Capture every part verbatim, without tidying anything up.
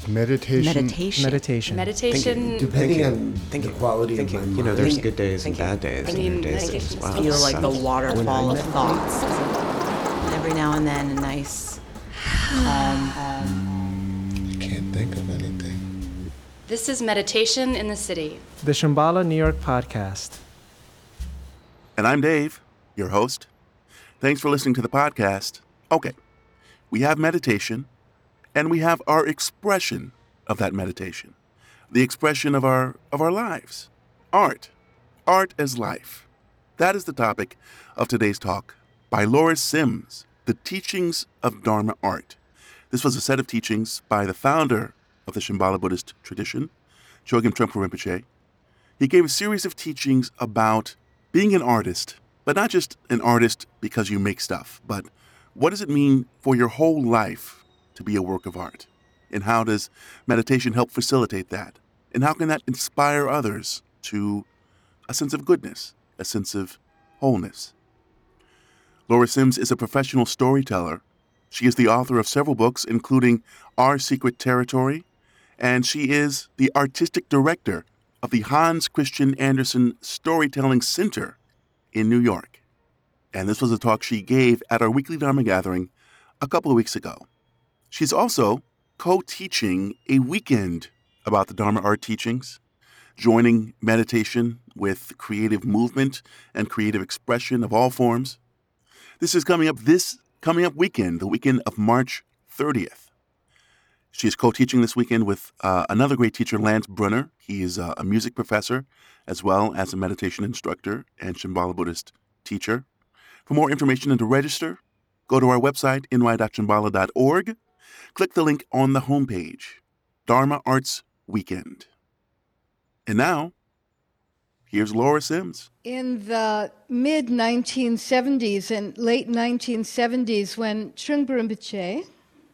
Meditation. Meditation. Meditation. Meditation. Depending on Thinking. the quality Thinking. of my mind. You know, there's Thinking. good days and Thinking. bad days. I and mean, days meditation that- is wow, Feel like the stuff. waterfall When of I thoughts. And every now and then, a nice, calm, I can't think of anything. This is Meditation in the City. The Shambhala New York podcast. And I'm Dave, your host. Thanks for listening to the podcast. Okay, we have meditation, and we have our expression of that meditation, the expression of our of our lives, art, art as life. That is the topic of today's talk by Laura Sims, The Teachings of Dharma Art. This was a set of teachings by the founder of the Shambhala Buddhist tradition, Chogyam Trungpa Rinpoche. He gave a series of teachings about being an artist, but not just an artist because you make stuff, but what does it mean for your whole life to be a work of art? And how does meditation help facilitate that? And how can that inspire others to a sense of goodness, a sense of wholeness? Laura Sims is a professional storyteller. She is the author of several books, including Our Secret Territory, and she is the artistic director of the Hans Christian Andersen Storytelling Center in New York. And this was a talk she gave at our weekly Dharma gathering a couple of weeks ago. She's also co-teaching a weekend about the Dharma art teachings, joining meditation with creative movement and creative expression of all forms. This is coming up this coming up weekend, the weekend of March thirtieth. She is co-teaching this weekend with uh, another great teacher, Lance Brunner. He is uh, a music professor as well as a meditation instructor and Shambhala Buddhist teacher. For more information and to register, go to our website, n y dot shambhala dot org. Click the link on the homepage, Dharma Arts Weekend. And now, here's Laura Sims. In the mid nineteen seventies and late nineteen seventies, when Trungpa Rinpoche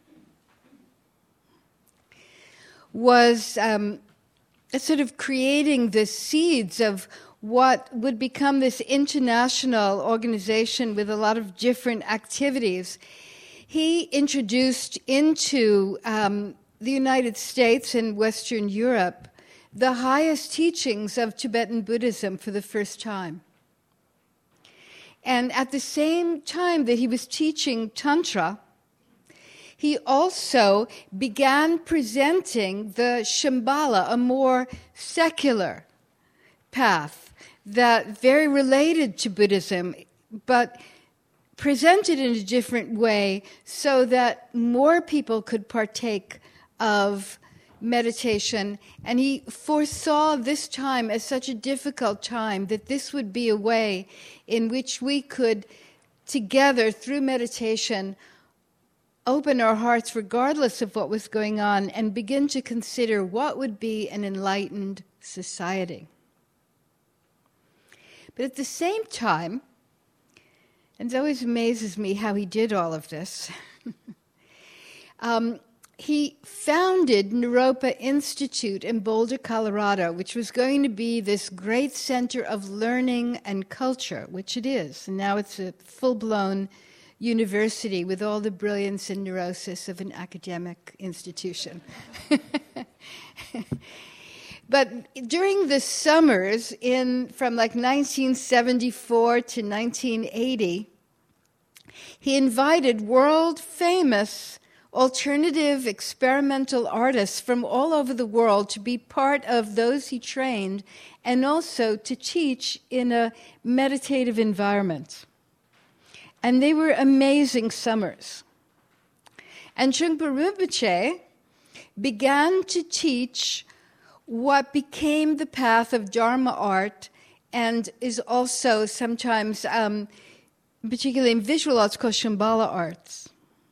was um, sort of creating the seeds of what would become this international organization with a lot of different activities, he introduced into um, the United States and Western Europe the highest teachings of Tibetan Buddhism for the first time. And at the same time that he was teaching Tantra, he also began presenting the Shambhala, a more secular path that very related to Buddhism, but presented in a different way so that more people could partake of meditation. And he foresaw this time as such a difficult time that this would be a way in which we could, together through meditation, open our hearts regardless of what was going on and begin to consider what would be an enlightened society. But at the same time, and it always amazes me how he did all of this, um, he founded Naropa Institute in Boulder, Colorado, which was going to be this great center of learning and culture, which it is. And now it's a full-blown university with all the brilliance and neurosis of an academic institution. But during the summers in from like nineteen seventy-four to nineteen eighty, he invited world-famous alternative experimental artists from all over the world to be part of those he trained and also to teach in a meditative environment. And they were amazing summers. And Trungpa Rinpoche began to teach what became the path of Dharma art and is also sometimes, um, particularly in visual arts, called Shambhala arts.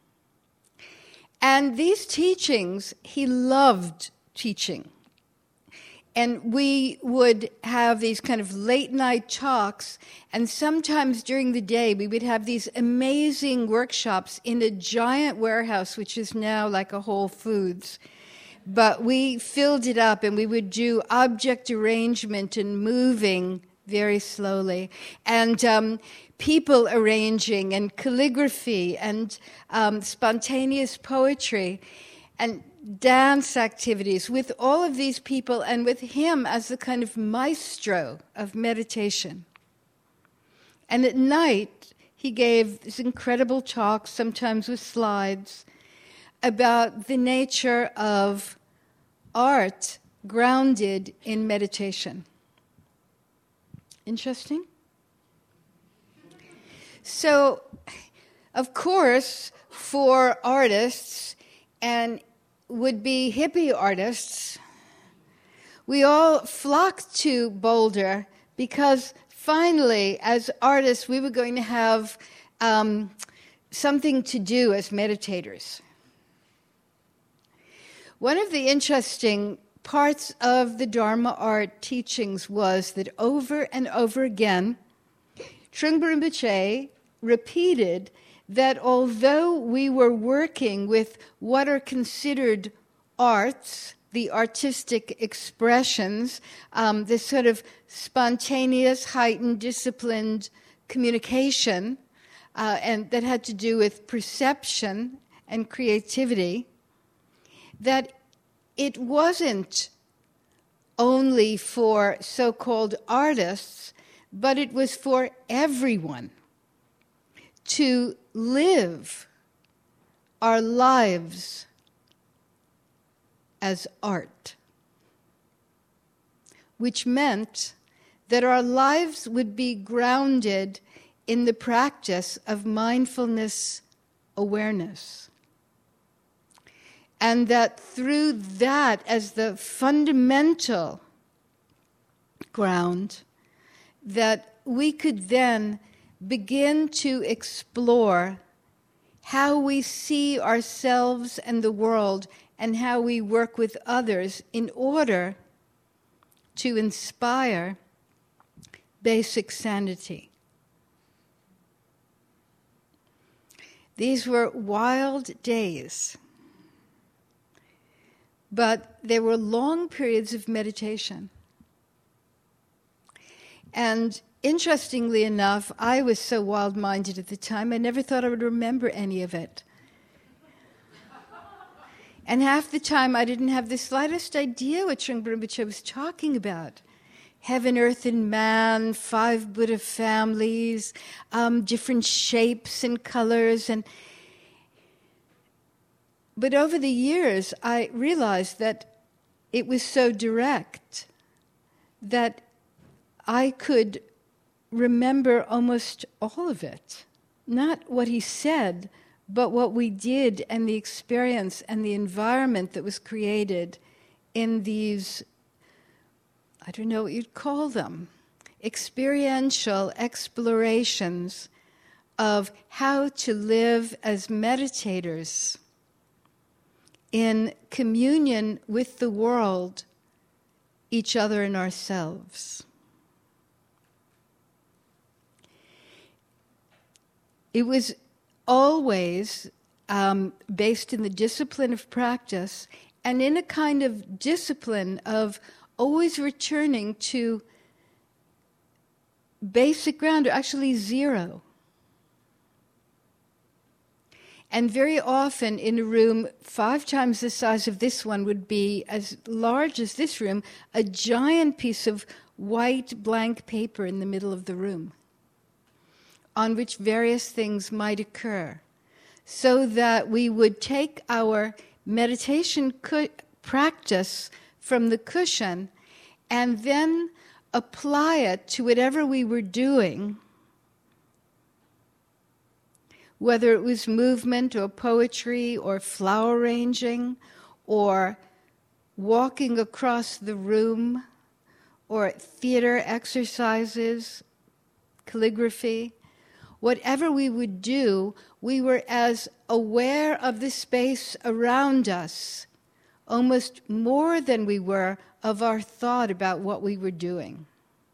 And these teachings, he loved teaching. And we would have these kind of late-night talks, and sometimes during the day we would have these amazing workshops in a giant warehouse, which is now like a Whole Foods. But we filled it up, and we would do object arrangement and moving very slowly, and um, people arranging, and calligraphy, and um, spontaneous poetry. And dance activities with all of these people and with him as the kind of maestro of meditation. And at night, he gave these incredible talks, sometimes with slides, about the nature of art grounded in meditation. Interesting? So, of course, for artists and would-be hippie artists, we all flocked to Boulder because finally, as artists, we were going to have um, something to do as meditators. One of the interesting parts of the Dharma art teachings was that over and over again, Trungpa Rinpoche repeated that although we were working with what are considered arts, the artistic expressions, um, this sort of spontaneous, heightened, disciplined communication, uh, and that had to do with perception and creativity, that it wasn't only for so-called artists, but it was for everyone to live our lives as art, which meant that our lives would be grounded in the practice of mindfulness awareness. And that through that, as the fundamental ground, that we could then begin to explore how we see ourselves and the world and how we work with others in order to inspire basic sanity. These were wild days, but there were long periods of meditation. And interestingly enough, I was so wild-minded at the time, I never thought I would remember any of it. And half the time I didn't have the slightest idea what Trungpa Rinpoche was talking about. Heaven, earth, and man, five Buddha families, um, different shapes and colors. and But over the years, I realized that it was so direct that I could remember almost all of it. Not what he said, but what we did and the experience and the environment that was created in these, I don't know what you'd call them, experiential explorations of how to live as meditators in communion with the world, each other, and ourselves. It was always um, based in the discipline of practice and in a kind of discipline of always returning to basic ground, or actually zero. And very often in a room five times the size of this one would be as large as this room, a giant piece of white blank paper in the middle of the room, on which various things might occur, so that we would take our meditation cu- practice from the cushion and then apply it to whatever we were doing, whether it was movement or poetry or flower arranging or walking across the room or theater exercises, calligraphy. Whatever we would do, we were as aware of the space around us, almost more than we were of our thought about what we were doing.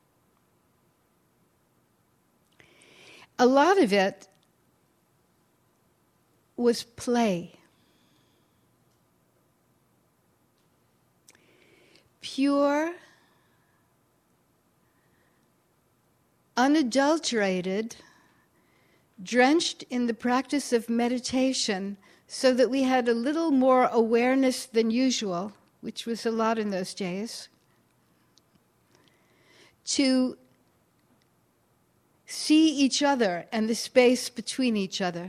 A lot of it was play. Pure, unadulterated, drenched in the practice of meditation so that we had a little more awareness than usual, which was a lot in those days, to see each other and the space between each other,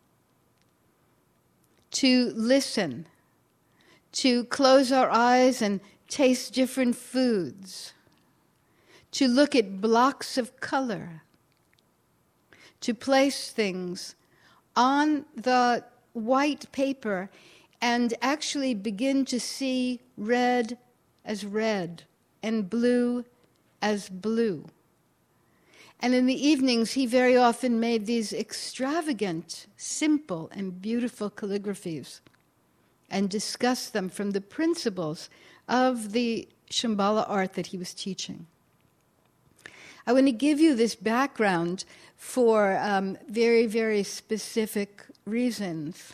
to listen, to close our eyes and taste different foods, to look at blocks of color, to place things on the white paper and actually begin to see red as red and blue as blue. And in the evenings, he very often made these extravagant, simple, and beautiful calligraphies and discussed them from the principles of the Shambhala art that he was teaching. I want to give you this background for um, very, very specific reasons.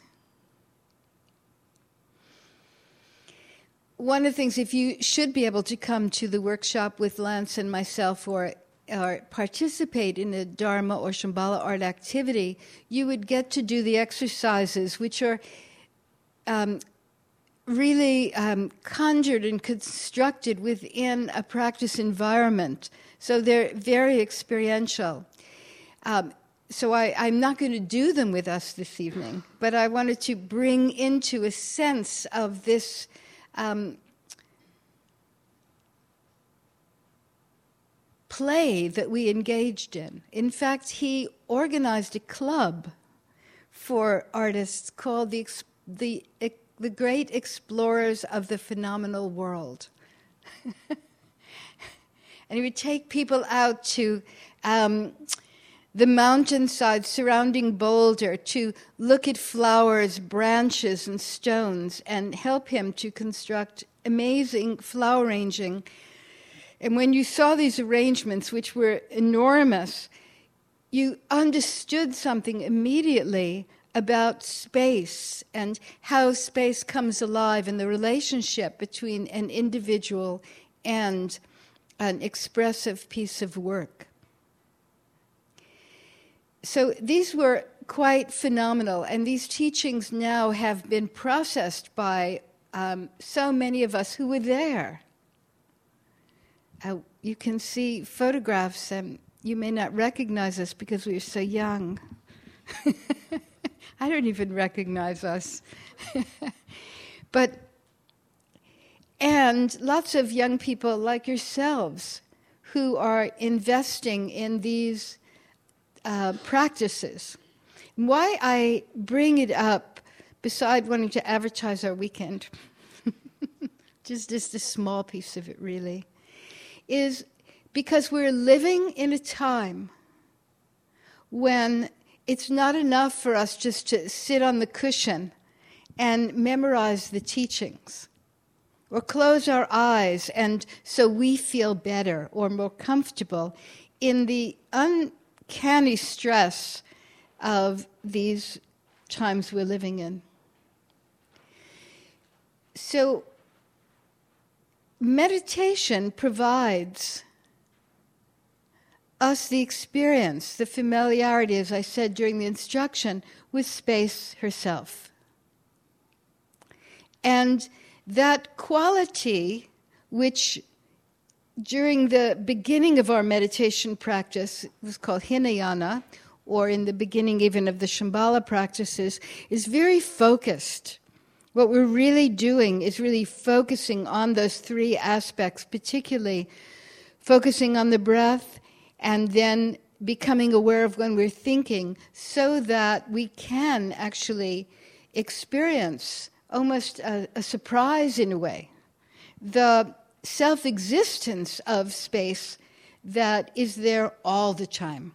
One of the things, if you should be able to come to the workshop with Lance and myself, or or participate in a Dharma or Shambhala art activity, you would get to do the exercises, which are um, really um, conjured and constructed within a practice environment. So they're very experiential. Um, so I, I'm not going to do them with us this evening, but I wanted to bring into a sense of this um, play that we engaged in. In fact, he organized a club for artists called the the the Great Explorers of the Phenomenal World. And he would take people out to um, the mountainside surrounding Boulder to look at flowers, branches, and stones, and help him to construct amazing flower arranging. And when you saw these arrangements, which were enormous, you understood something immediately about space and how space comes alive in the relationship between an individual and an expressive piece of work. So these were quite phenomenal, and these teachings now have been processed by um, so many of us who were there. Uh, you can see photographs, and you may not recognize us because we are so young. I don't even recognize us. But, and lots of young people like yourselves who are investing in these uh, practices. Why I bring it up, beside wanting to advertise our weekend, just, just a small piece of it really, is because we're living in a time when it's not enough for us just to sit on the cushion and memorize the teachings or close our eyes and so we feel better or more comfortable in the uncanny stress of these times we're living in. So meditation provides us the experience, the familiarity, as I said during the instruction, with space herself. And that quality, which during the beginning of our meditation practice was called Hinayana, or in the beginning even of the Shambhala practices, is very focused. What we're really doing is really focusing on those three aspects, particularly focusing on the breath and then becoming aware of when we're thinking, so that we can actually experience almost a, a surprise in a way, the self-existence of space that is there all the time.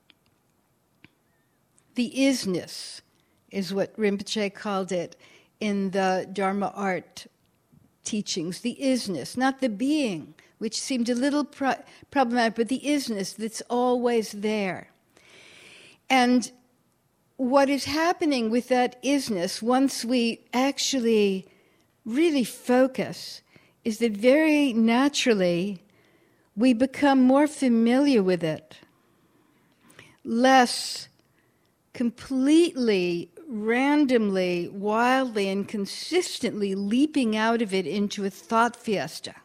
The isness is what Rinpoche called it in the Dharma art teachings, the isness, not the being, which seemed a little pro- problematic, but the isness that's always there. And what is happening with that isness, once we actually really focus, is that very naturally we become more familiar with it, less completely randomly, wildly, and consistently leaping out of it into a thought fiesta.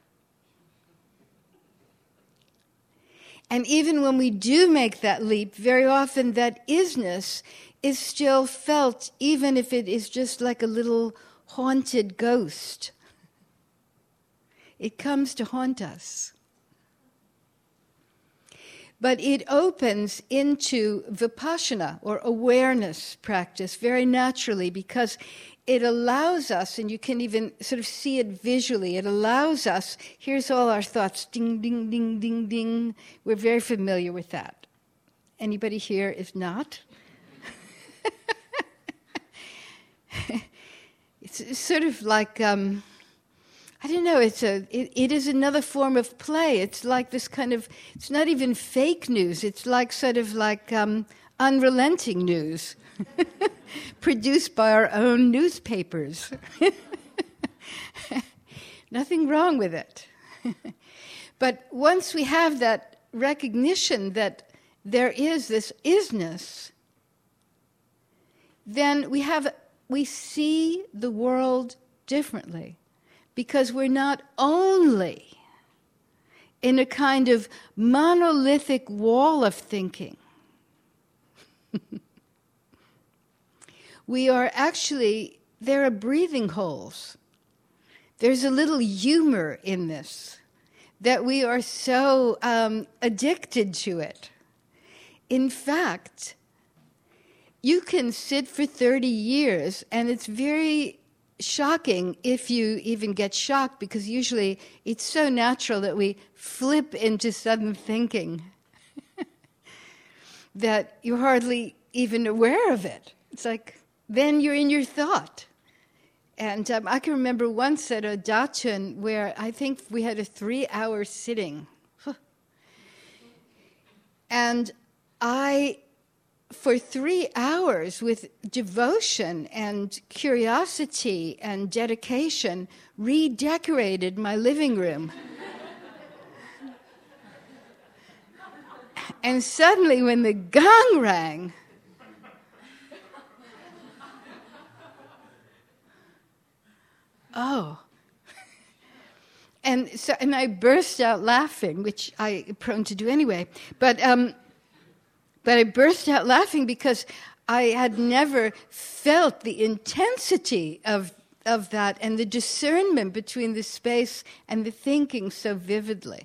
And even when we do make that leap, very often that isness is still felt, even if it is just like a little haunted ghost. It comes to haunt us. But it opens into vipassana, or awareness practice, very naturally, because it allows us, and you can even sort of see it visually, it allows us, here's all our thoughts, ding, ding, ding, ding, ding. We're very familiar with that. Anybody here is not? It's sort of like, um, I don't know, it's a, it, it is another form of play. It's like this kind of, it's not even fake news. It's like sort of like um, unrelenting news produced by our own newspapers. Nothing wrong with it. But once we have that recognition that there is this isness, then we have, we see the world differently. Because we're not only in a kind of monolithic wall of thinking. We are actually, there are breathing holes. There's a little humor in this, that we are so um, addicted to it. In fact, you can sit for thirty years, and it's very shocking if you even get shocked, because usually it's so natural that we flip into sudden thinking that you're hardly even aware of it. It's like, then you're in your thought. And um, I can remember once at a dachshund where I think we had a three-hour sitting. And I... for three hours with devotion and curiosity and dedication, redecorated my living room. And suddenly when the gong rang, oh. And so, and I burst out laughing, which I am prone to do anyway. But um But I burst out laughing because I had never felt the intensity of, of that and the discernment between the space and the thinking so vividly.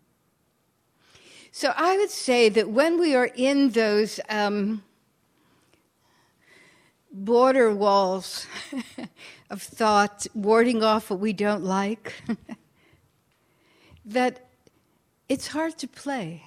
So I would say that when we are in those um, border walls of thought, warding off what we don't like, that it's hard to play.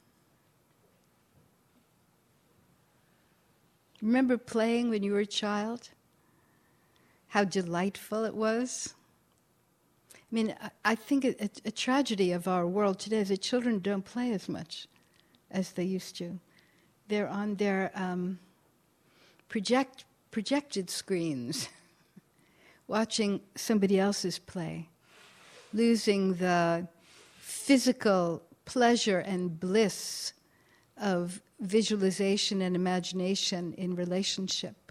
Remember playing when you were a child? How delightful it was? I mean, I think a, a tragedy of our world today is that children don't play as much as they used to. They're on their um, project, projected screens, watching somebody else's play, losing the physical pleasure and bliss of visualization and imagination in relationship.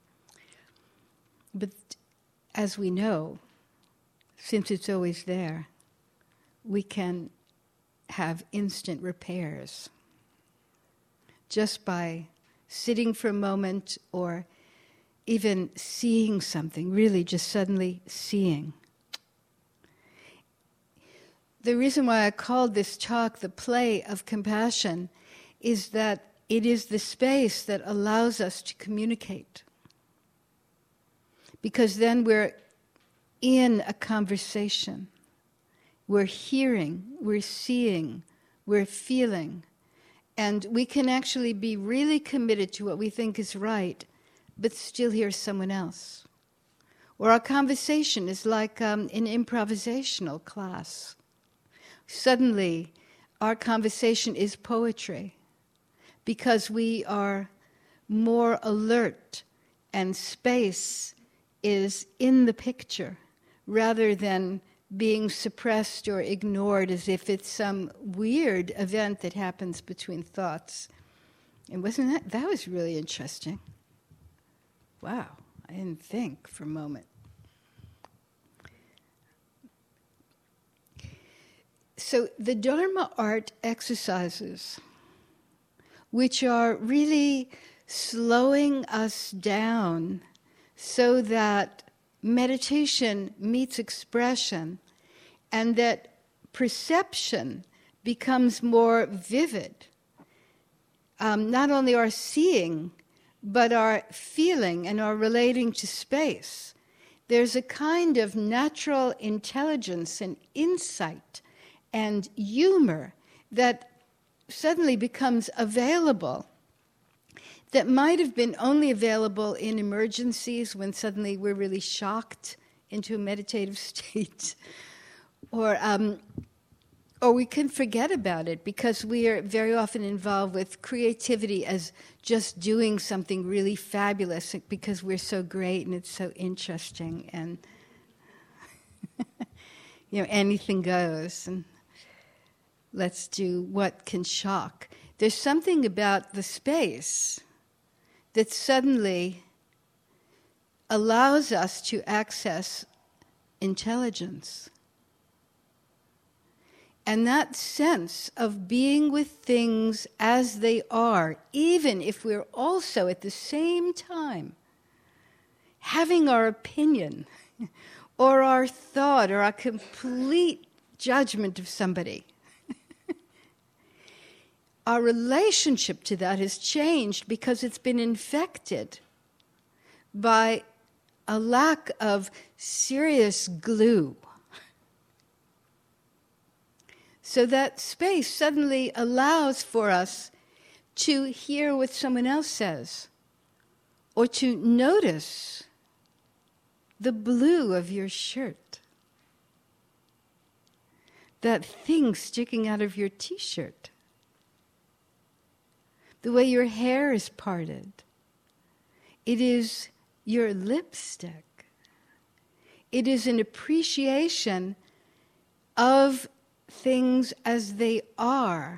But as we know, since it's always there, we can have instant repairs just by sitting for a moment or even seeing something, really just suddenly seeing. The reason why I called this talk the play of compassion is that it is the space that allows us to communicate. Because then we're in a conversation. We're hearing, we're seeing, we're feeling. And we can actually be really committed to what we think is right, but still hear someone else. Or our conversation is like um, an improvisational class. Suddenly, our conversation is poetry, because we are more alert and space is in the picture rather than being suppressed or ignored as if it's some weird event that happens between thoughts. And wasn't that, that was really interesting. wow, I didn't think for a moment. So the Dharma art exercises, which are really slowing us down so that meditation meets expression and that perception becomes more vivid. Um, not only our seeing, but our feeling and our relating to space. There's a kind of natural intelligence and insight and humor that suddenly becomes available that might have been only available in emergencies when suddenly we're really shocked into a meditative state. Or, um, or we can forget about it because we are very often involved with creativity as just doing something really fabulous because we're so great and it's so interesting and you know, anything goes and let's do what can shock. There's something about the space that suddenly allows us to access intelligence. And that sense of being with things as they are, even if we're also at the same time having our opinion or our thought or our complete judgment of somebody, our relationship to that has changed because it's been infected by a lack of serious glue. So that space suddenly allows for us to hear what someone else says, or to notice the blue of your shirt, that thing sticking out of your t-shirt, the way your hair is parted. It is your lipstick. It is an appreciation of things as they are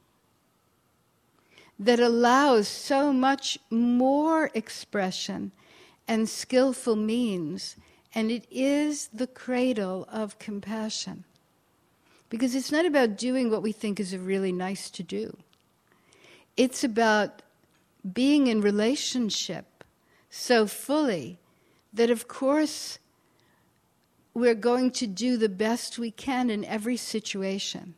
that allows so much more expression and skillful means, and it is the cradle of compassion. Because it's not about doing what we think is really nice to do. It's about being in relationship so fully that, of course, we're going to do the best we can in every situation.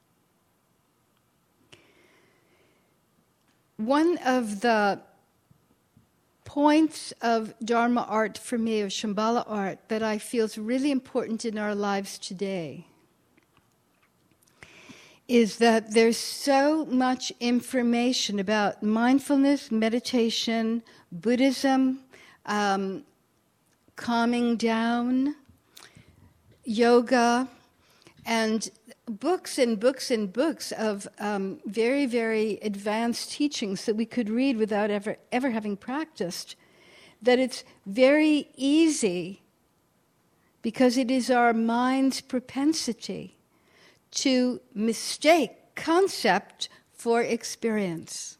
One of the points of Dharma art for me, of Shambhala art, that I feel is really important in our lives today is that there's so much information about mindfulness, meditation, Buddhism, um, calming down, yoga, and books and books and books of um, very, very advanced teachings that we could read without ever, ever having practiced, that it's very easy, because it is our mind's propensity to mistake concept for experience.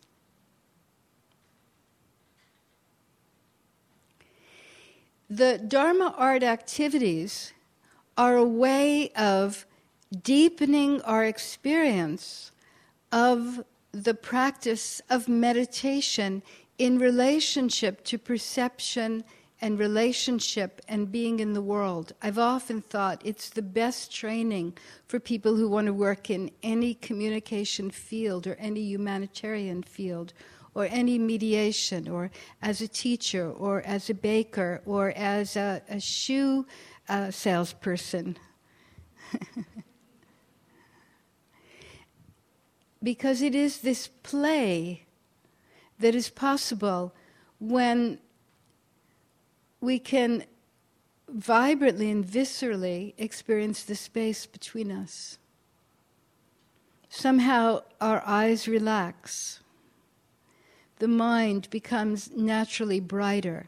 The Dharma art activities are a way of deepening our experience of the practice of meditation in relationship to perception and relationship and being in the world. I've often thought it's the best training for people who want to work in any communication field or any humanitarian field or any mediation or as a teacher or as a baker or as a, a shoe uh, salesperson. Because it is this play that is possible when we can vibrantly and viscerally experience the space between us. Somehow our eyes relax. The mind becomes naturally brighter.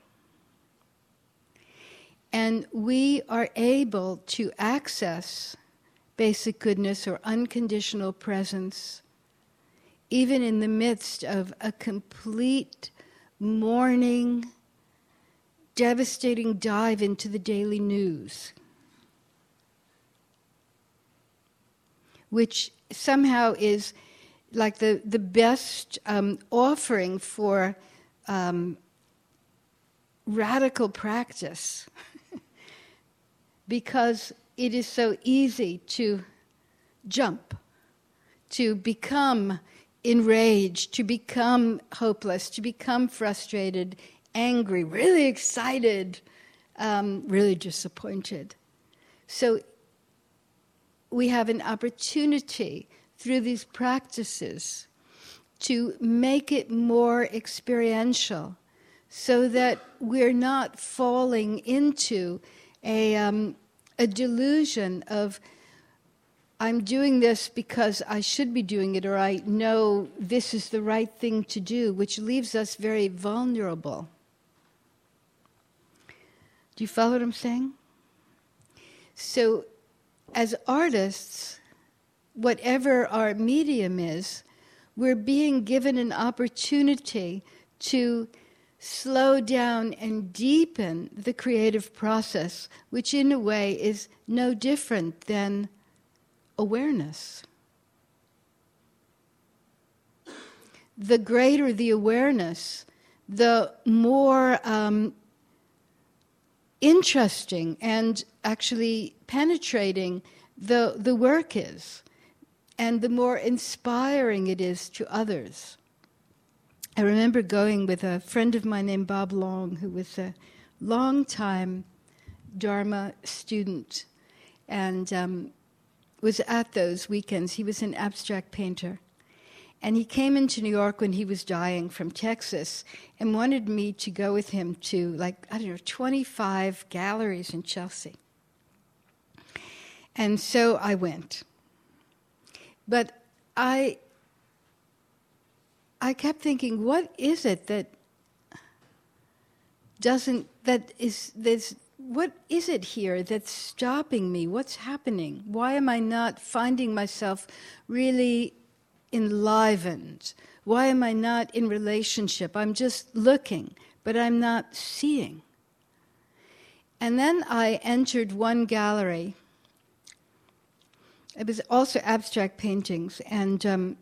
And we are able to access basic goodness or unconditional presence even in the midst of a complete mourning devastating dive into the daily news, which somehow is like the, the best um, offering for um, radical practice, because it is so easy to jump, to become enraged, to become hopeless, to become frustrated, angry, really excited, um, really disappointed. So we have an opportunity through these practices to make it more experiential, so that we're not falling into a, um, a delusion of, I'm doing this because I should be doing it, or I know this is the right thing to do, which leaves us very vulnerable. Do you follow what I'm saying? So, as artists, whatever our medium is, we're being given an opportunity to slow down and deepen the creative process, which in a way is no different than awareness. The greater the awareness, the more um, interesting and actually penetrating the, the work is, and the more inspiring it is to others. I remember going with a friend of mine named Bob Long, who was a long-time Dharma student, and um, was at those weekends. He was an abstract painter. And he came into New York when he was dying from Texas and wanted me to go with him to, like, I don't know, twenty-five galleries in Chelsea. And so I went. But I... I kept thinking, what is it that doesn't, that is, there's, what is it here that's stopping me? What's happening? Why am I not finding myself really enlivened? Why am I not in relationship? I'm just looking, but I'm not seeing. And then I entered one gallery. It was also abstract paintings, and um,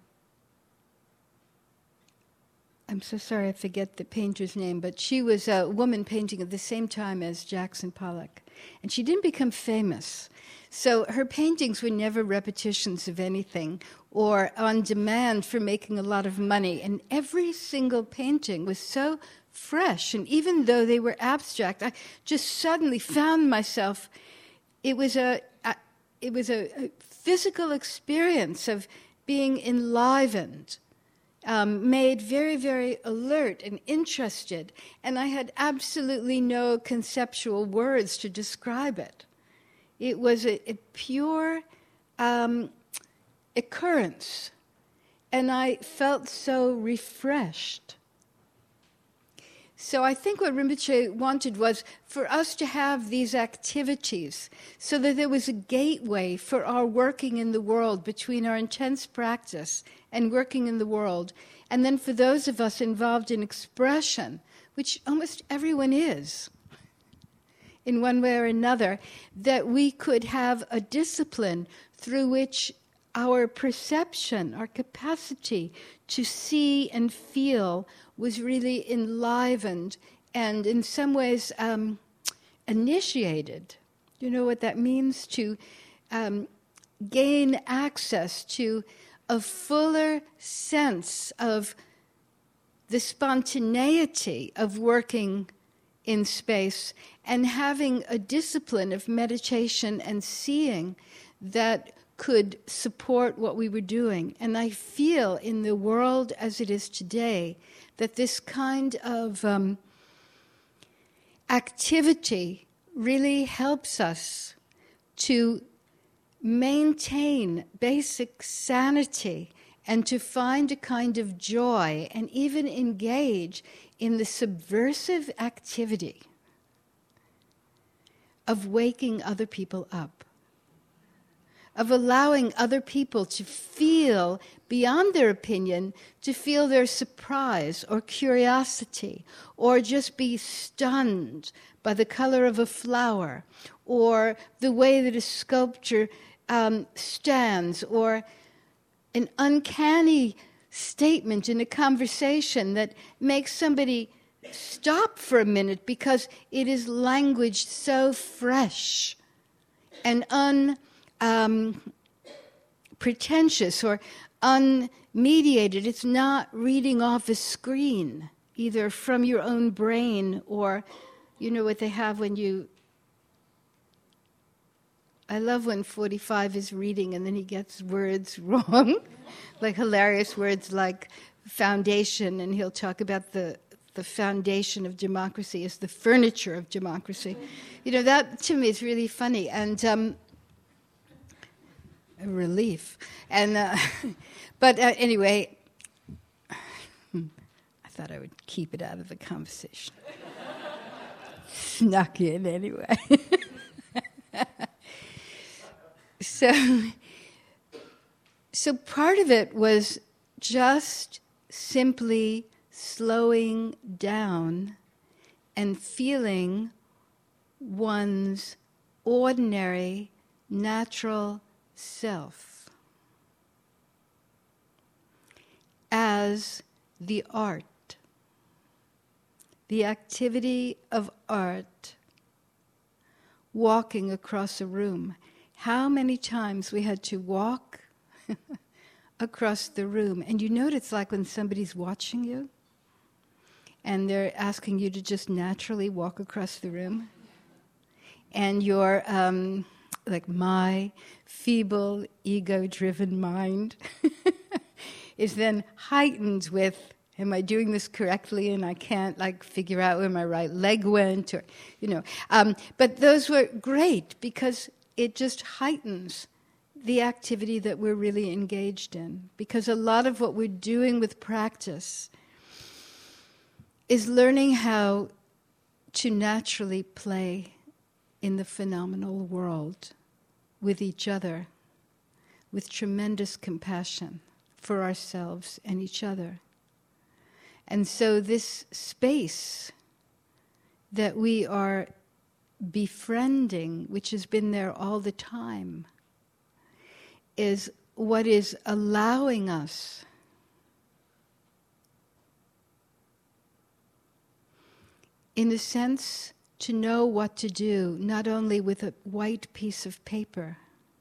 I'm so sorry I forget the painter's name, but she was a woman painting at the same time as Jackson Pollock. And she didn't become famous. So her paintings were never repetitions of anything or on demand for making a lot of money. And every single painting was so fresh. And even though they were abstract, I just suddenly found myself, it was a, a it was a, a physical experience of being enlivened. Um, made very, very alert and interested, and I had absolutely no conceptual words to describe it. It was a, a pure um, occurrence, and I felt so refreshed. So I think what Rinpoche wanted was for us to have these activities so that there was a gateway for our working in the world between our intense practice and working in the world. And then for those of us involved in expression, which almost everyone is, in one way or another, that we could have a discipline through which our perception, our capacity to see and feel was really enlivened and in some ways um, initiated. You know what that means? To um, gain access to a fuller sense of the spontaneity of working in space and having a discipline of meditation and seeing that could support what we were doing. And I feel in the world as it is today that this kind of um, activity really helps us to maintain basic sanity and to find a kind of joy and even engage in the subversive activity of waking other people up, of allowing other people to feel, beyond their opinion, to feel their surprise or curiosity, or just be stunned by the color of a flower, or the way that a sculpture um, stands, or an uncanny statement in a conversation that makes somebody stop for a minute because it is language so fresh and un um, pretentious or unmediated. It's not reading off a screen, either from your own brain or, you know what they have when you... I love when forty-five is reading and then he gets words wrong, like hilarious words like foundation, and he'll talk about the the foundation of democracy is the furniture of democracy. You know, that to me is really funny and um, a relief. And uh, but uh, anyway, I thought I would keep it out of the conversation. Snuck in anyway. so, so part of it was just simply slowing down and feeling one's ordinary, natural self as the art, the activity of art, walking across a room. How many times we had to walk across the room, and you know what it's like when somebody's watching you and they're asking you to just naturally walk across the room, and you're um, like, my feeble, ego-driven mind is then heightened with, am I doing this correctly? And I can't like figure out where my right leg went, or you know. Um, but those were great because it just heightens the activity that we're really engaged in. Because a lot of what we're doing with practice is learning how to naturally play in the phenomenal world with each other, with tremendous compassion for ourselves and each other. And so this space that we are befriending, which has been there all the time, is what is allowing us in a sense to know what to do, not only with a white piece of paper,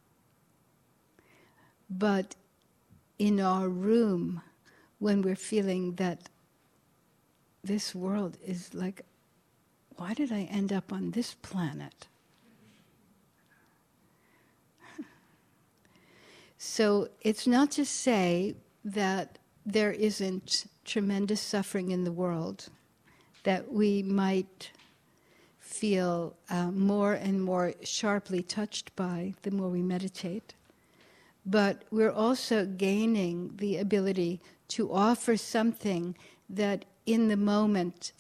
but in our room when we're feeling that this world is like, why did I end up on this planet? So it's not to say that there isn't tremendous suffering in the world that we might feel uh, more and more sharply touched by the more we meditate. But we're also gaining the ability to offer something that in the moment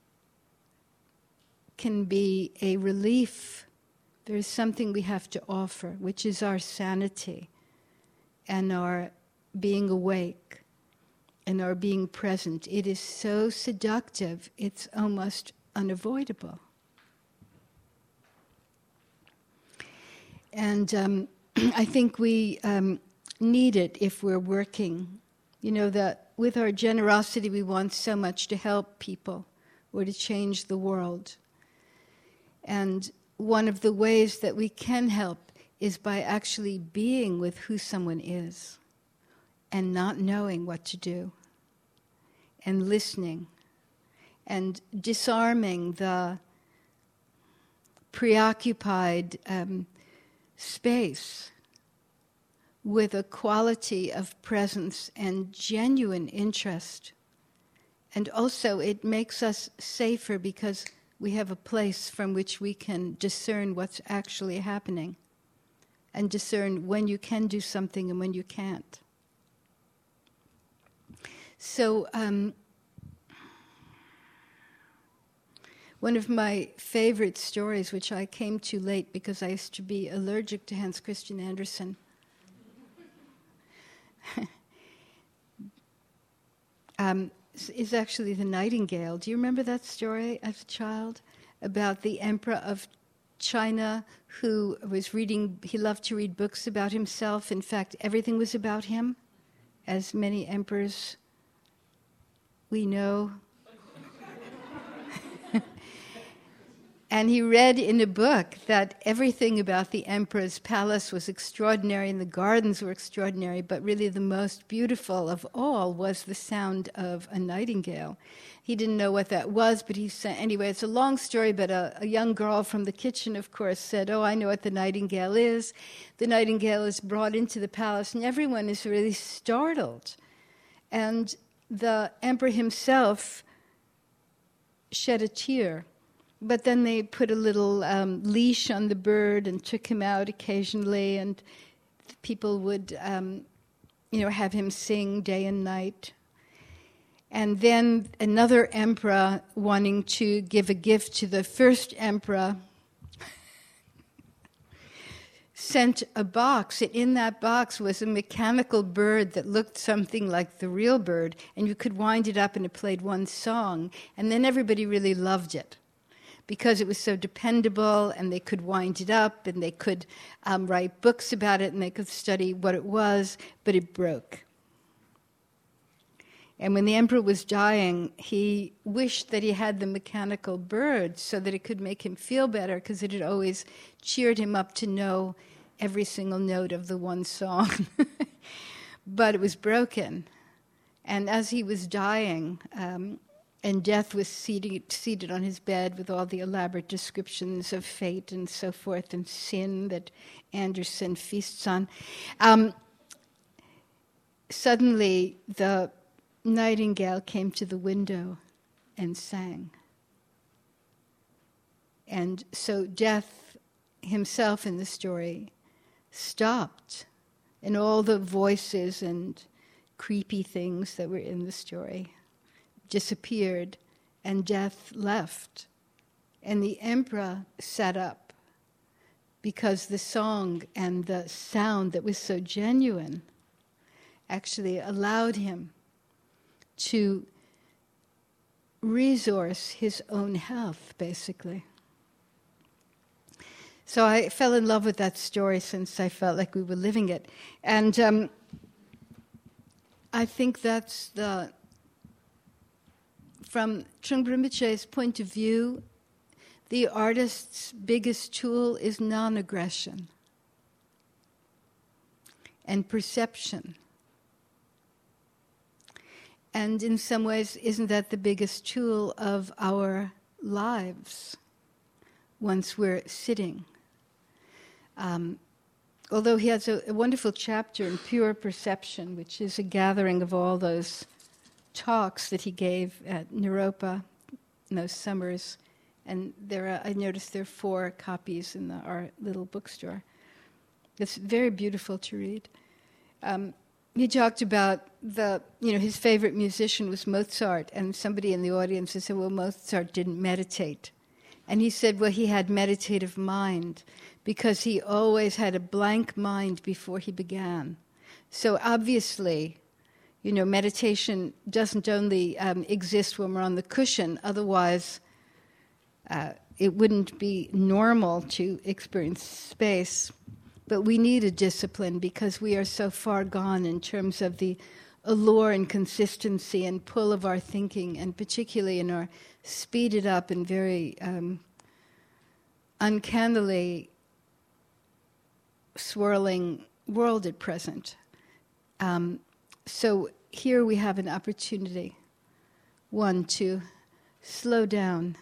can be a relief. There is something we have to offer, which is our sanity and our being awake and our being present. It is so seductive, it's almost unavoidable. And um, I think we um, need it if we're working. You know, that with our generosity we want so much to help people or to change the world. And one of the ways that we can help is by actually being with who someone is and not knowing what to do, and listening and disarming the preoccupied um, space with a quality of presence and genuine interest. And also it makes us safer because we have a place from which we can discern what's actually happening and discern when you can do something and when you can't. So um, one of my favorite stories, which I came to late because I used to be allergic to Hans Christian Andersen, um, is actually the Nightingale. Do you remember that story as a child about the Emperor of China who was reading, he loved to read books about himself. In fact, everything was about him, as many emperors we know. And he read in a book that everything about the emperor's palace was extraordinary and the gardens were extraordinary, but really the most beautiful of all was the sound of a nightingale. He didn't know what that was, but he said, anyway, it's a long story, but a, a young girl from the kitchen, of course, said, oh, I know what the nightingale is. The nightingale is brought into the palace, and everyone is really startled. And the emperor himself shed a tear. But then they put a little um, leash on the bird and took him out occasionally, and people would, um, you know, have him sing day and night. And then another emperor, wanting to give a gift to the first emperor, sent a box, and in that box was a mechanical bird that looked something like the real bird, and you could wind it up and it played one song, and then everybody really loved it, because it was so dependable, and they could wind it up, and they could um, write books about it, and they could study what it was, but it broke. And when the emperor was dying, he wished that he had the mechanical bird so that it could make him feel better, because it had always cheered him up to know every single note of the one song. But it was broken. And as he was dying, um, and death was seated, seated on his bed with all the elaborate descriptions of fate and so forth and sin that Andersen feasts on. Um, suddenly, the nightingale came to the window and sang. And so death himself in the story stopped, and all the voices and creepy things that were in the story disappeared, and death left. And the emperor sat up, because the song and the sound that was so genuine actually allowed him to resource his own health, basically. So I fell in love with that story since I felt like we were living it. And um, I think that's the, from Trungpa Rinpoche's point of view, the artist's biggest tool is non-aggression and perception. And in some ways, isn't that the biggest tool of our lives once we're sitting? Um, although he has a, a wonderful chapter in Pure Perception, which is a gathering of all those talks that he gave at Naropa in those summers. And there are, I noticed there are four copies in the, our little bookstore. It's very beautiful to read. Um, He talked about the, you know, his favorite musician was Mozart, and somebody in the audience said, well, Mozart didn't meditate. And he said, well, he had meditative mind, because he always had a blank mind before he began. So obviously, you know, meditation doesn't only um, exist when we're on the cushion, otherwise uh, it wouldn't be normal to experience space. But we need a discipline because we are so far gone in terms of the allure and consistency and pull of our thinking, and particularly in our speeded up and very um, uncannily swirling world at present. Um, so here we have an opportunity, one, to slow down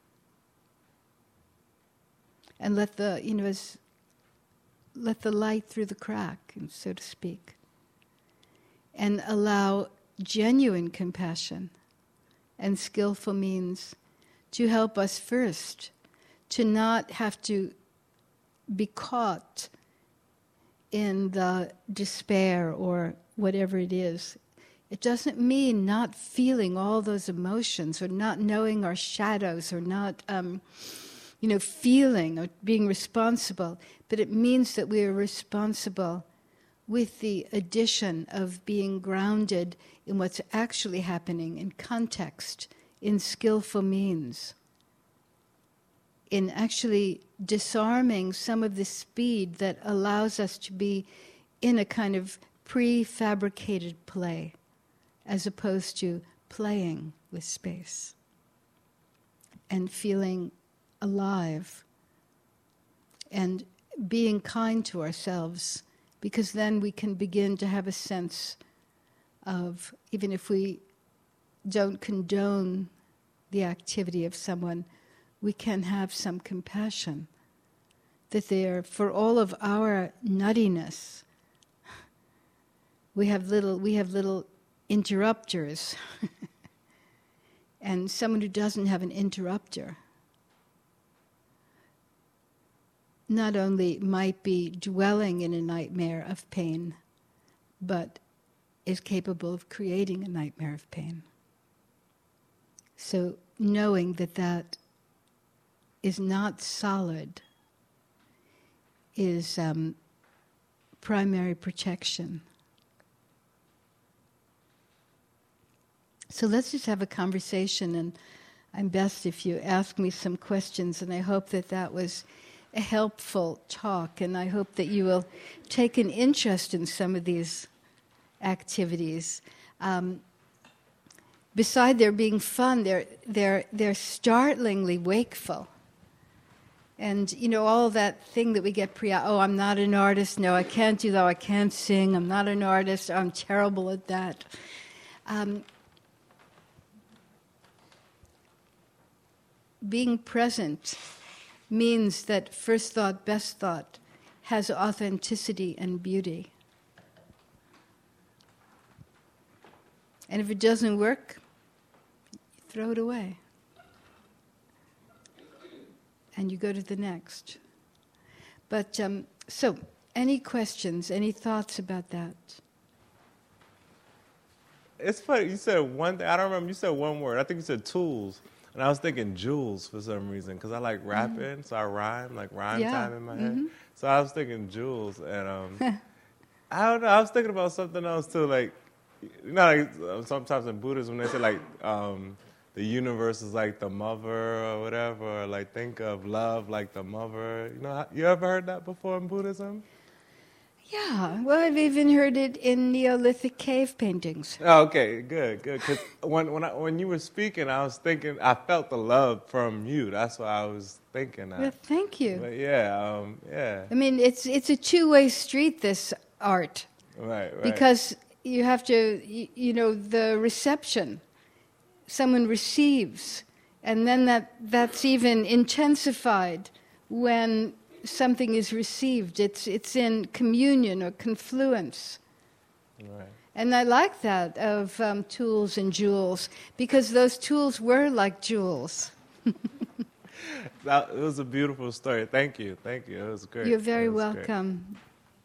and let the, you know, as let the light through the crack, so to speak, and allow genuine compassion and skillful means to help us first, to not have to be caught in the despair or whatever it is. It doesn't mean not feeling all those emotions or not knowing our shadows or not um, you know, feeling or being responsible, but it means that we are responsible with the addition of being grounded in what's actually happening, in context, in skillful means, in actually disarming some of the speed that allows us to be in a kind of prefabricated play, as opposed to playing with space and feeling alive and being kind to ourselves, because then we can begin to have a sense of, even if we don't condone the activity of someone, we can have some compassion that they're, for all of our nuttiness, we have little we have little interrupters. And someone who doesn't have an interrupter not only might be dwelling in a nightmare of pain, but is capable of creating a nightmare of pain. So knowing that that is not solid is um, primary protection. So let's just have a conversation, and I'm best if you ask me some questions, and I hope that that was a helpful talk, and I hope that you will take an interest in some of these activities. Um, beside their being fun, they're, they're, they're startlingly wakeful. And, you know, all that thing that we get pre- oh, I'm not an artist, no, I can't do that, I can't sing, I'm not an artist, I'm terrible at that. Um, being present means that first thought, best thought has authenticity and beauty. And if it doesn't work, you throw it away. And you go to the next. But, um, so, any questions, any thoughts about that? It's funny, you said one thing, I don't remember, you said one word, I think you said tools. And I was thinking jewels for some reason, because I like rapping, mm-hmm. so I rhyme, like rhyme yeah. time in my head. Mm-hmm. So I was thinking jewels, and um, I don't know, I was thinking about something else too, like, you know, like sometimes in Buddhism they say like um, the universe is like the mother or whatever, or like think of love like the mother. You know, you ever heard that before in Buddhism? Yeah, well, I've even heard it in Neolithic cave paintings. Oh, okay, good, good. Because when when I, when you were speaking, I was thinking, I felt the love from you. That's why I was thinking that. Well, thank you. But yeah, um, yeah. I mean, it's it's a two-way street, this art. Right, right. Because you have to, you, you know, the reception. Someone receives, and then that that's even intensified when something is received. It's it's in communion or confluence. Right. And I like that of um, tools and jewels, because those tools were like jewels. That, it was a beautiful story. Thank you. Thank you. It was great. You're very was welcome. Great.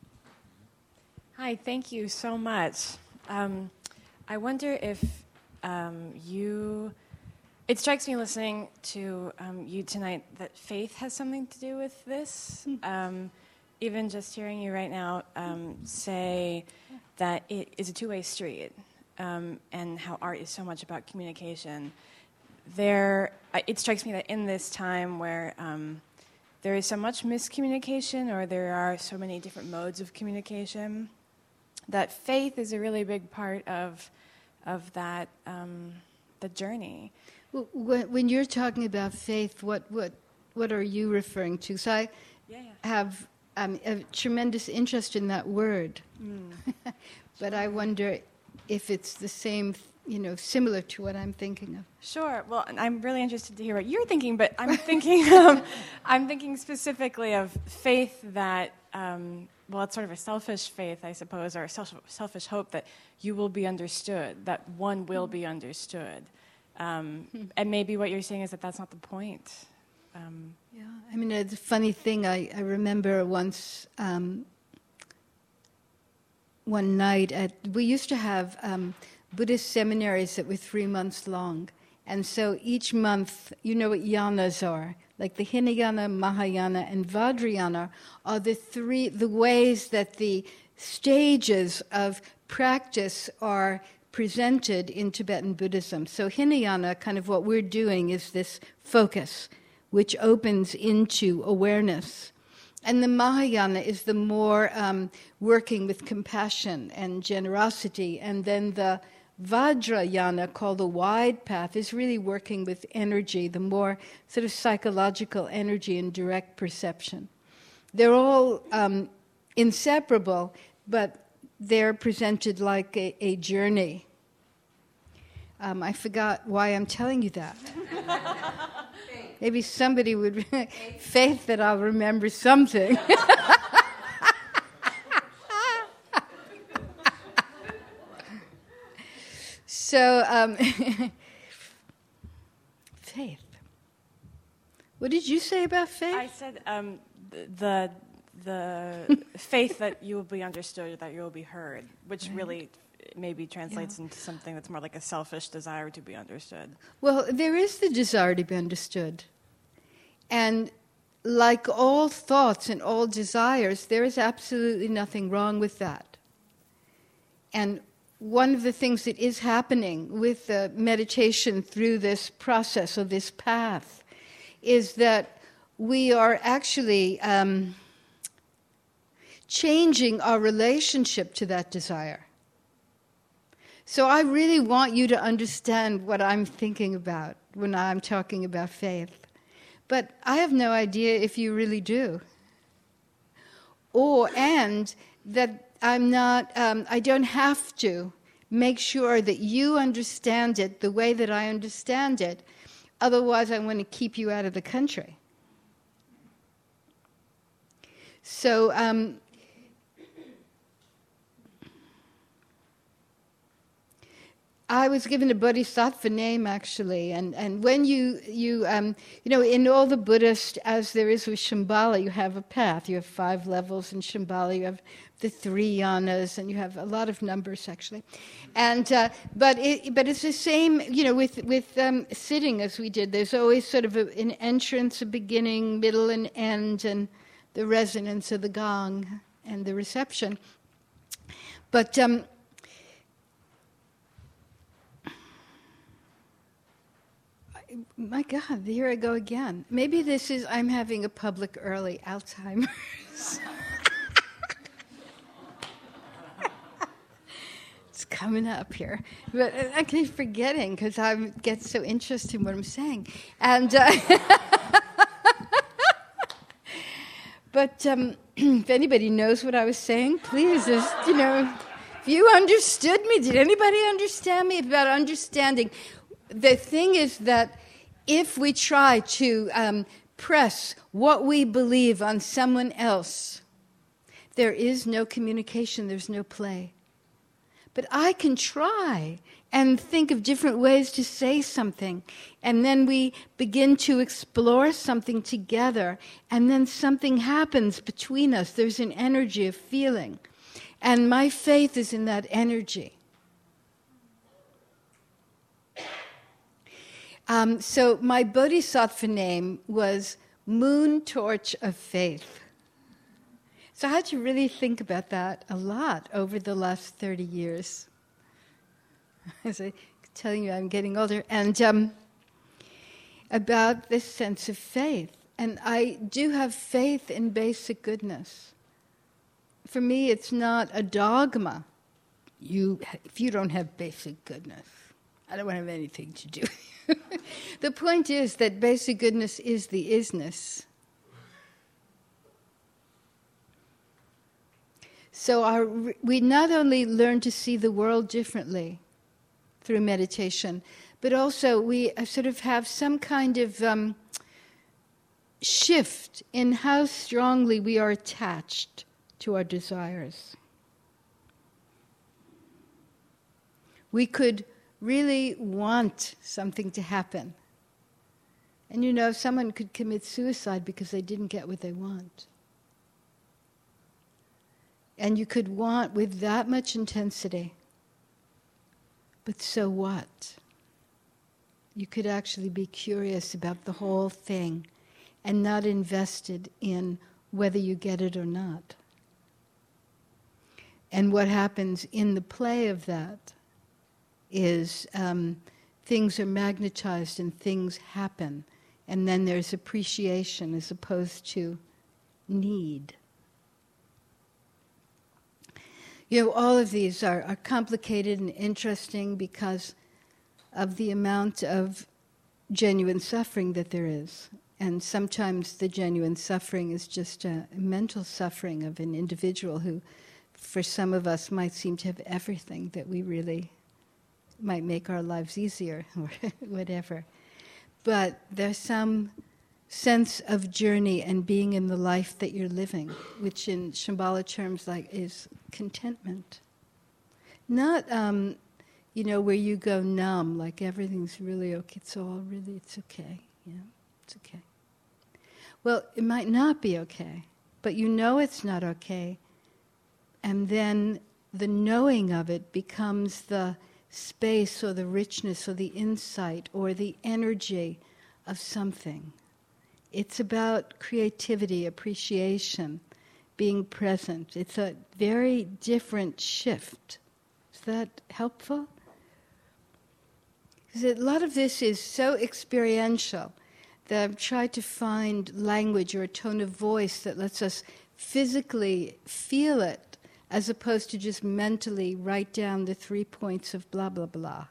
Hi, thank you so much. Um, I wonder if um, you... It strikes me listening to um, you tonight that faith has something to do with this. Um, even just hearing you right now um, say that it is a two-way street, um, and how art is so much about communication. There, it strikes me that in this time where um, there is so much miscommunication, or there are so many different modes of communication, that faith is a really big part of of that um, the journey. When you're talking about faith, what what what are you referring to? So I yeah, yeah. have um, a tremendous interest in that word, Mm. but I wonder if it's the same, you know, similar to what I'm thinking of. Sure. Well, and I'm really interested to hear what you're thinking, but I'm thinking um, I'm thinking specifically of faith that. Um, well, it's sort of a selfish faith, I suppose, or a self- selfish hope that you will be understood, that one will be understood. Um, and maybe what you're saying is that that's not the point. Um, Yeah, I mean, it's a funny thing. I, I remember once, um, one night at, we used to have um, Buddhist seminaries that were three months long. And so each month, you know what yanas are, like the Hinayana, Mahayana, and Vajrayana are the three, the ways that the stages of practice are presented in Tibetan Buddhism. So Hinayana, kind of what we're doing is this focus, which opens into awareness. And the Mahayana is the more um, working with compassion and generosity. And then the Vajrayana, called the wide path, is really working with energy, the more sort of psychological energy and direct perception. They're all um, inseparable, but they're presented like a, a journey. Um, I forgot why I'm telling you that. Maybe somebody would... faith that I'll remember something. So, um, faith. What did you say about faith? I said um, the the faith that you will be understood, that you will be heard, which right. really maybe translates yeah. into something that's more like a selfish desire to be understood. Well, there is the desire to be understood. And like all thoughts and all desires, there is absolutely nothing wrong with that. And one of the things that is happening with the meditation through this process or this path is that we are actually um, changing our relationship to that desire. So I really want you to understand what I'm thinking about when I'm talking about faith. But I have no idea if you really do. Or, and that I'm not, um, I don't have to make sure that you understand it the way that I understand it. Otherwise, I want to keep you out of the country. So, um, I was given a bodhisattva name, actually, and, and when you, you, um, you know, in all the Buddhist, as there is with Shambhala, you have a path. You have five levels in Shambhala. You have the three yanas, and you have a lot of numbers, actually. And uh, but it, but it's the same, you know, with with um, sitting as we did. There's always sort of a, an entrance, a beginning, middle, and end, and the resonance of the gong and the reception. But um, my God, here I go again. Maybe this is, I'm having a public early Alzheimer's. It's coming up here. But I keep forgetting because I get so interested in what I'm saying. And, uh, but um, if anybody knows what I was saying, please just, you know, if you understood me, did anybody understand me? About understanding. The thing is that if we try to um, press what we believe on someone else, there is no communication, there's no play. But I can try and think of different ways to say something, and then we begin to explore something together, and then something happens between us. There's an energy of feeling, and my faith is in that energy. Um, so my bodhisattva name was Moon Torch of Faith. So I had to really think about that a lot over the last thirty years. As I'm telling you, I'm getting older. And um, about this sense of faith. And I do have faith in basic goodness. For me, it's not a dogma. You, if you don't have basic goodness, I don't want to have anything to do. The point is that basic goodness is the isness. So our, we not only learn to see the world differently through meditation, but also we sort of have some kind of um, shift in how strongly we are attached to our desires. We could really want something to happen. And you know, someone could commit suicide because they didn't get what they want. And you could want with that much intensity. But so what? You could actually be curious about the whole thing and not invested in whether you get it or not. And what happens in the play of that is um, things are magnetized and things happen. And then there's appreciation as opposed to need. You know, all of these are, are complicated and interesting because of the amount of genuine suffering that there is. And sometimes the genuine suffering is just a mental suffering of an individual who, for some of us, might seem to have everything that we really might make our lives easier or whatever. But there's some sense of journey and being in the life that you're living, which in Shambhala terms like is contentment. Not, um, you know, where you go numb, like everything's really okay, it's all really, it's okay, yeah, it's okay. Well, it might not be okay, but you know it's not okay, and then the knowing of it becomes the space or the richness or the insight or the energy of something. It's about creativity, appreciation, being present. It's a very different shift. Is that helpful? Because a lot of this is so experiential that I've tried to find language or a tone of voice that lets us physically feel it as opposed to just mentally write down the three points of blah, blah, blah.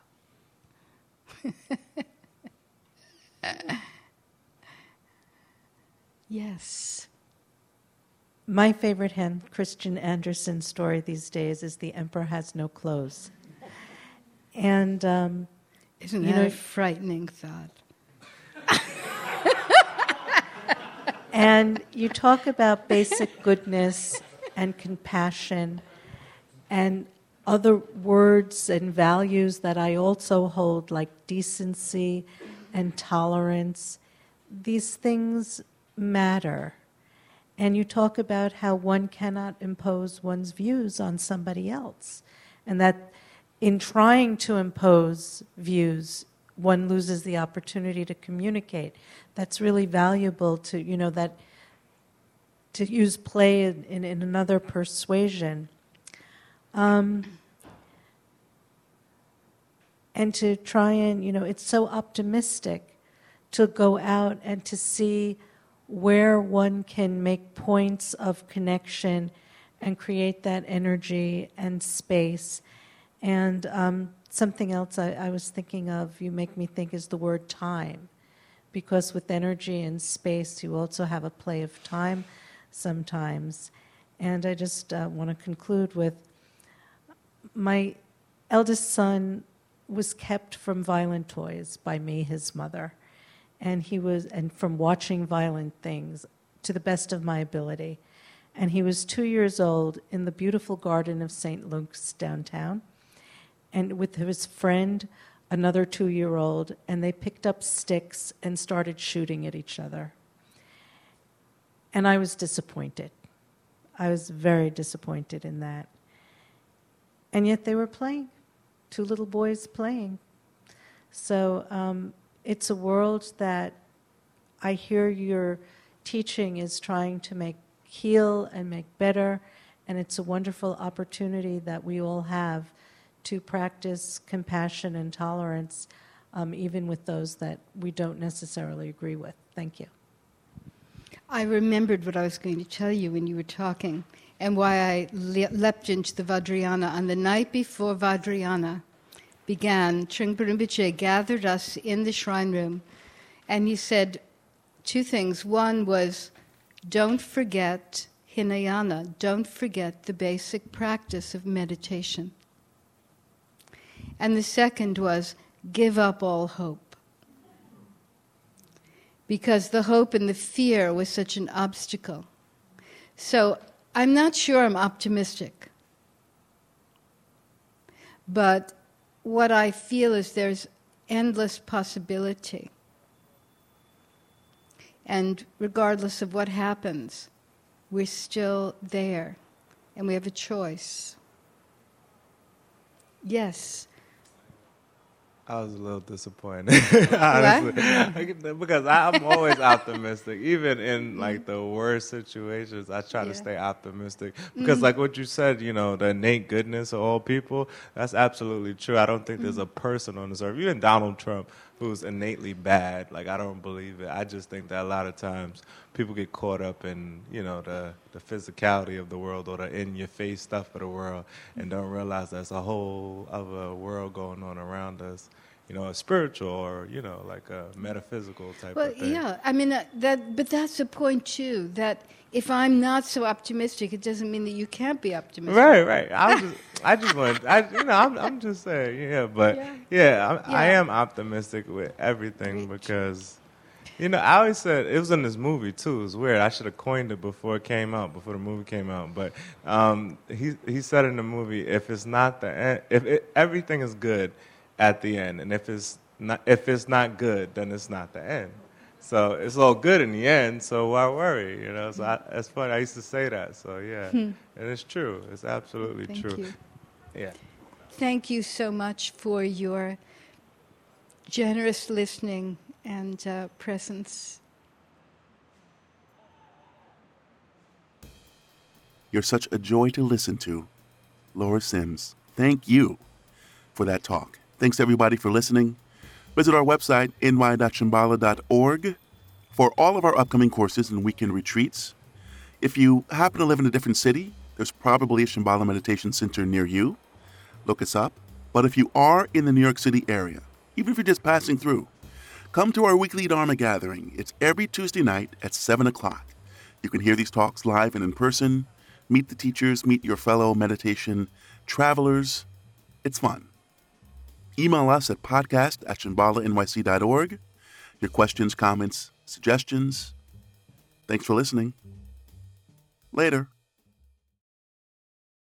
Yes. My favorite Hans Christian Andersen story these days is The Emperor Has No Clothes. And, um, Isn't you that know, a frightening thought? And you talk about basic goodness and compassion and other words and values that I also hold, like decency and tolerance. These things matter. And you talk about how one cannot impose one's views on somebody else. And that in trying to impose views, one loses the opportunity to communicate. That's really valuable to, you know, that to use play in, in, in another persuasion. Um, and to try and, you know, it's so optimistic to go out and to see where one can make points of connection and create that energy and space. And um, something else I, I was thinking of, you make me think, is the word time. Because with energy and space, you also have a play of time sometimes. And I just uh, want to conclude with, my eldest son was kept from violent toys by me, his mother. And he was, and from watching violent things to the best of my ability. And he was two years old in the beautiful garden of Saint Luke's downtown, and with his friend, another two-year-old, and they picked up sticks and started shooting at each other. And I was disappointed. I was very disappointed in that. And yet they were playing, two little boys playing. So um, it's a world that I hear your teaching is trying to make heal and make better, and it's a wonderful opportunity that we all have to practice compassion and tolerance, um, even with those that we don't necessarily agree with. Thank you. I remembered what I was going to tell you when you were talking, and why I le- leapt into the Vajrayana. On the night before Vajrayana began, Trungpa Rinpoche gathered us in the shrine room, and he said two things. One was, don't forget Hinayana, don't forget the basic practice of meditation. And the second was, give up all hope. Because the hope and the fear was such an obstacle. So I'm not sure I'm optimistic. But what I feel is there's endless possibility. And regardless of what happens, we're still there. And we have a choice. Yes. I was a little disappointed, honestly, because I'm always optimistic, even in like the worst situations. I try Yeah. to stay optimistic because, like what you said, you know, the innate goodness of all people. That's absolutely true. I don't think there's a person on this earth, even Donald Trump, who's innately bad. Like I don't believe it. I just think that a lot of times people get caught up in, you know, the the physicality of the world or the in-your-face stuff of the world, and don't realize there's a whole other world going on around us. You know, a spiritual or, you know, like a metaphysical type Well, of thing. yeah, I mean, uh, that, but that's the point, too, that if I'm not so optimistic, it doesn't mean that you can't be optimistic. Right, right. I was just, I just want, I, you know, I'm, I'm just saying, yeah, but Yeah. yeah, I'm, I Yeah. am optimistic with everything Great. because, you know, I always said it was in this movie too. It was weird. I should have coined it before it came out, before the movie came out. But um, he he said in the movie, if it's not the end, if it, everything is good at the end, and if it's not, if it's not good, then it's not the end. So it's all good in the end, so why worry, you know? So I, it's funny, I used to say that, so yeah. And it's true, it's absolutely Thank true. you. Yeah. Thank you so much for your generous listening and uh, presence. You're such a joy to listen to. Laura Sims, thank you for that talk. Thanks everybody for listening. Visit our website, n y dot shambhala dot org, for all of our upcoming courses and weekend retreats. If you happen to live in a different city, there's probably a Shambhala Meditation Center near you. Look us up. But if you are in the New York City area, even if you're just passing through, come to our weekly Dharma gathering. It's every Tuesday night at seven o'clock. You can hear these talks live and in person, meet the teachers, meet your fellow meditation travelers. It's fun. Email us at podcast at shambhala n y c dot org. Your questions, comments, suggestions. Thanks for listening. Later.